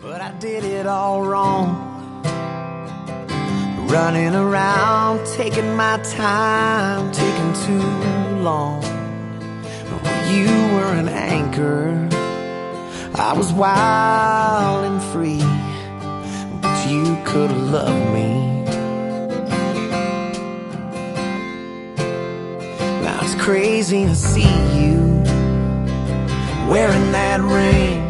But I did it all wrong, running around, taking my time, taking too long. You were an anchor, I was wild and free, but you could have loved me. Now it's crazy to see you wearing that ring